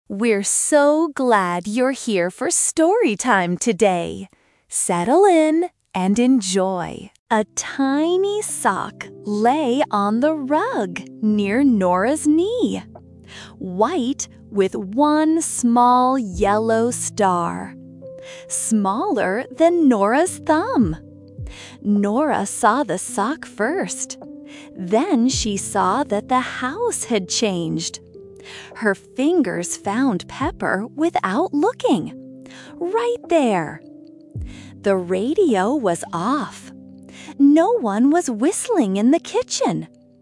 We're so glad you're here for story time today. Settle in and enjoy. A tiny sock lay on the rug near Nora's knee, white with one small yellow star, smaller than Nora's thumb. Nora saw the sock first. Then she saw that the house had changed. Her fingers found Pepper without looking. Right there. The radio was off. No one was whistling in the kitchen.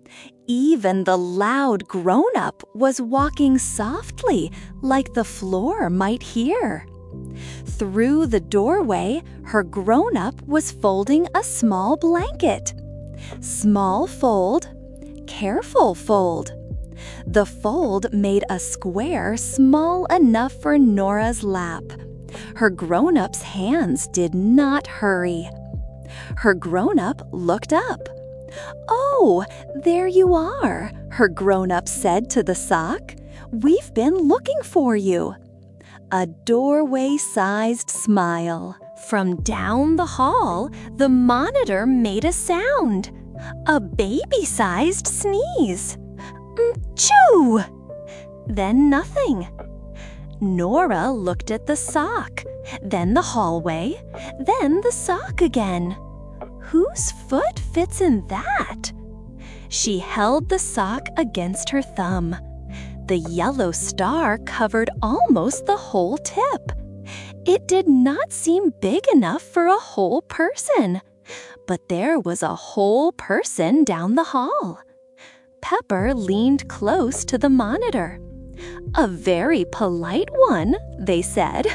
Even the loud grown-up was walking softly, like the floor might hear. Through the doorway, her grown-up was folding a small blanket. Small fold, careful fold. The fold made a square small enough for Nora's lap. Her grown-up's hands did not hurry. Her grown-up looked up. "Oh, there you are," her grown-up said to the sock. "We've been looking for you." A doorway-sized smile. From down the hall, the monitor made a sound. A baby-sized sneeze. Achoo! Then nothing. Nora looked at the sock, then the hallway, then the sock again. Whose foot fits in that? She held the sock against her thumb. The yellow star covered almost the whole tip. It did not seem big enough for a whole person, but there was a whole person down the hall. Pepper leaned close to the monitor. "A very polite one," they said.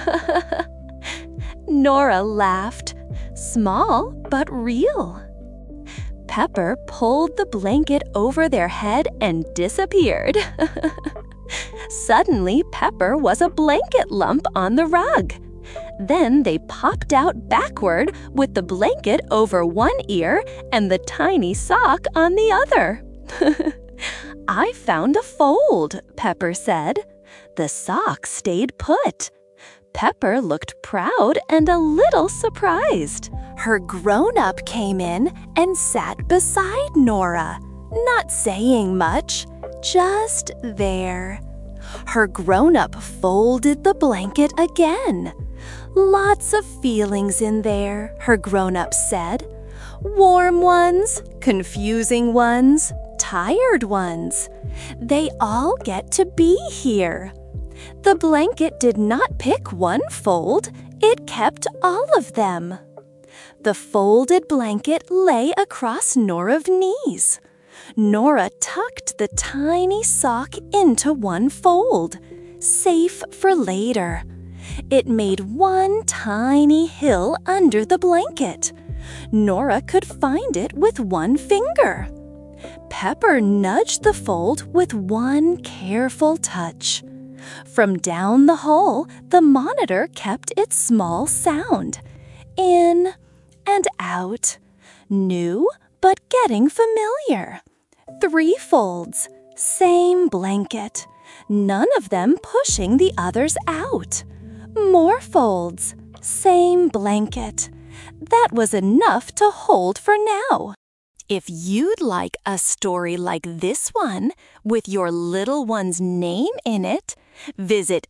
Nora laughed. Small but real. Pepper pulled the blanket over their head and disappeared. Suddenly, Pepper was a blanket lump on the rug. Then they popped out backward with the blanket over one ear and the tiny sock on the other. "I found a fold," Pepper said. The sock stayed put. Pepper looked proud and a little surprised. Her grown-up came in and sat beside Nora, not saying much, just there. Her grown-up folded the blanket again. "Lots of feelings in there," her grown-up said. "Warm ones, confusing ones, tired ones. They all get to be here." The blanket did not pick one fold, it kept all of them. The folded blanket lay across Nora's knees. Nora tucked the tiny sock into one fold, safe for later. It made one tiny hill under the blanket. Nora could find it with one finger. Pepper nudged the fold with one careful touch. From down the hole, the monitor kept its small sound. In and out. New, but getting familiar. 3 folds, same blanket. None of them pushing the others out. More folds, same blanket. That was enough to hold for now. If you'd like a story like this one with your little one's name in it, visit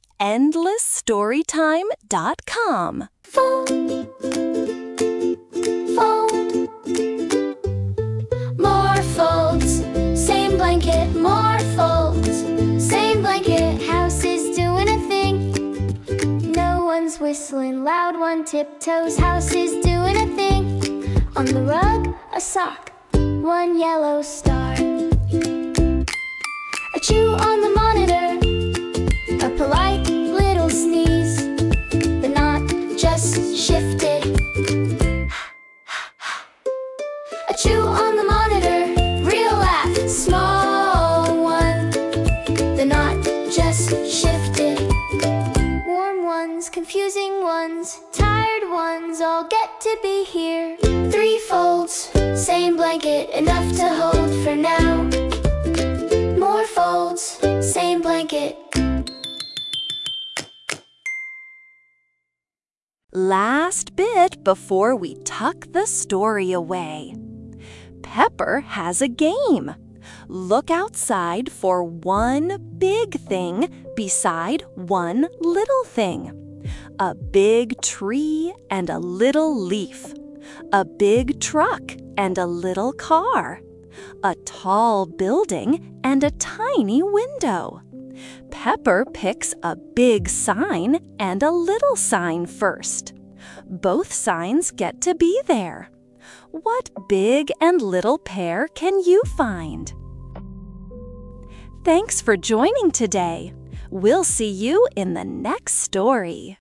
endlessstorytime.com. Fold, fold, more folds, same blanket, more folds, same blanket. House is doing a thing. No one's whistling, loud one tiptoes. House is doing a thing. On the rug, a sock, one yellow star. A chew on the monitor, a polite little sneeze. The knot just shifted. A chew on the monitor, real laugh, small one. The knot just shifted. Warm ones, confusing ones, tired ones, all get to be here. 3 folds, same blanket, enough to hold for now. More folds, same blanket. Last bit before we tuck the story away. Pepper has a game. Look outside for one big thing beside one little thing. A big tree and a little leaf. A big truck and a little car. A tall building and a tiny window. Pepper picks a big sign and a little sign first. Both signs get to be there. What big and little pair can you find? Thanks for joining today. We'll see you in the next story.